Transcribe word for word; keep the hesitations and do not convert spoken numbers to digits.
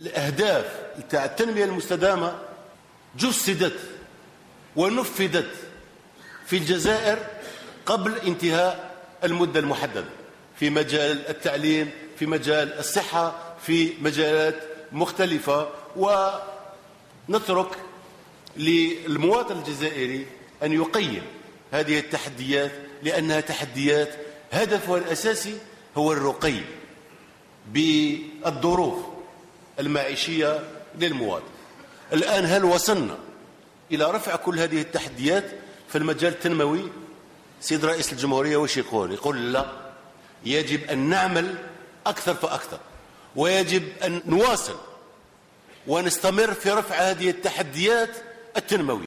الأهداف تاع التنمية المستدامة جسدت ونفذت في الجزائر قبل انتهاء المدة المحددة في مجال التعليم، في مجال الصحة، في مجالات مختلفة. ونترك للمواطن الجزائري أن يقيم هذه التحديات، لأنها تحديات هدفها الأساسي هو الرقي بالظروف المعيشية للمواطن. الآن هل وصلنا إلى رفع كل هذه التحديات في المجال التنموي؟ سيد رئيس الجمهورية وش يقول؟ يقول لا، يجب أن نعمل أكثر فأكثر، ويجب أن نواصل ونستمر في رفع هذه التحديات التنموية.